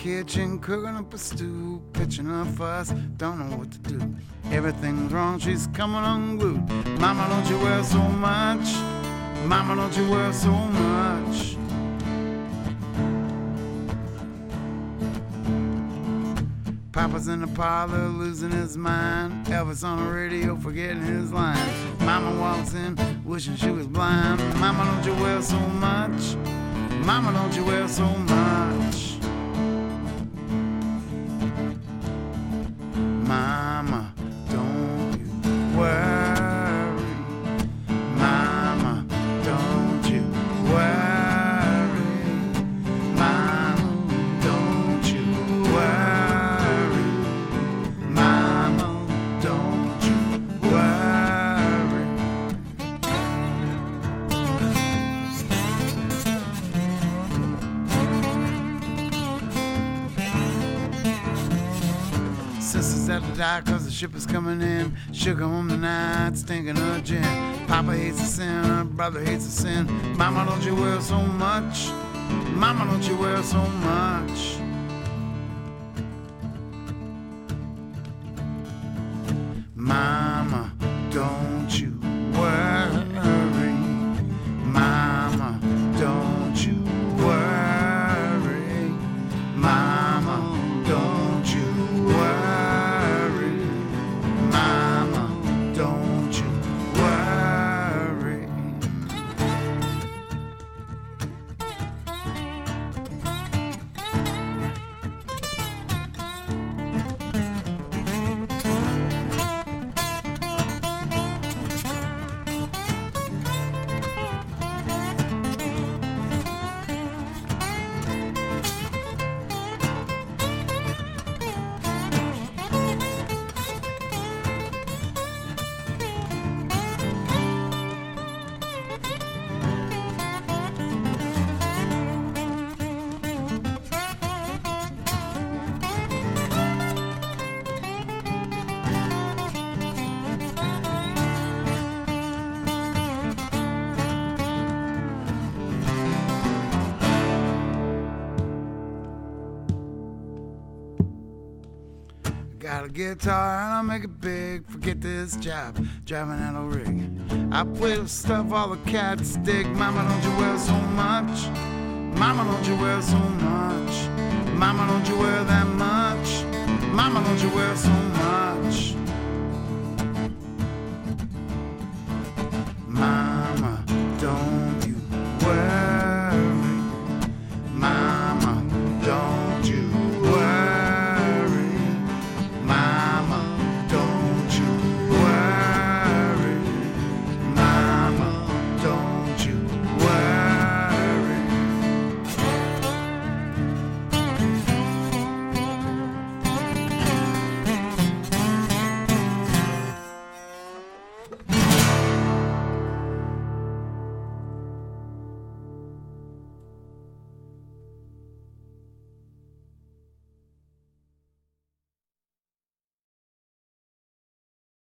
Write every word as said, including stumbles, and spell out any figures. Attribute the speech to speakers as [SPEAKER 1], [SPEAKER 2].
[SPEAKER 1] kitchen, cooking up a stew, pitching a fuss, don't know what to do. Everything's wrong, she's coming unglued. Mama, don't you wear so much? Mama, don't you wear so much? Papa's in the parlor, losing his mind. Elvis on the radio, forgetting his lines. Mama walks in, wishing she was blind. Mama, don't you wear so much? Mama, don't you wear so much? Mama, don't you worry. Mama, don't you worry. Mama, don't you worry. Mama, don't you worry. Sister's at the dock cause the ship is coming in. Sugar home tonight, stinking of gin. Papa hates the sin, her brother hates the sin. Mama, don't you wear so much? Mama, don't you wear so much? Mama, don't you worry. Mama, don't you worry. Mama, don't you worry. Mama, don't you worry. Got a guitar and I'll make it big. Forget this job, driving out a rig. I play with stuff all the cats dig. Mama, don't you wear so much? Mama, don't you wear so much? Mama, don't you wear that much? Mama, don't you wear so